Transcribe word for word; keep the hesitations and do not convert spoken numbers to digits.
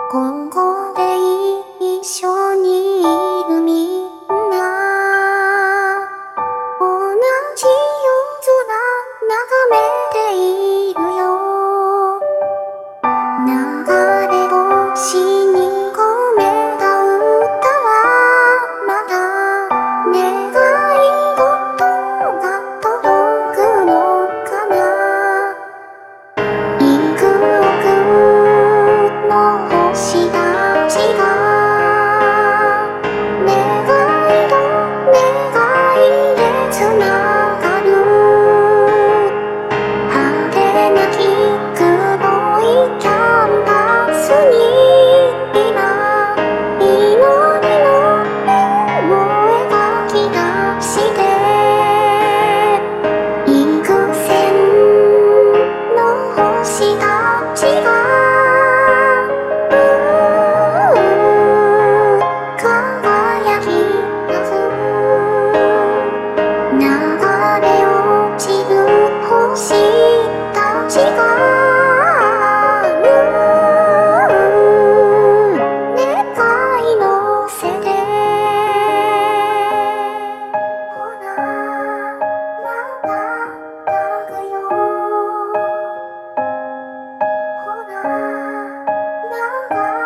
今後で一緒にいるみんな、同じ夜空眺めているよ。流れ星に込めた歌はまだ願い事が届くのかな。幾億の星たちが願いと願いでつながる。派手な黄黒いキャンバスに今祈りの絵を描き出して幾千の星たちが輝き出す。流れ落ちる星たちが願い乗せてほらまた咲くよ。ほらまた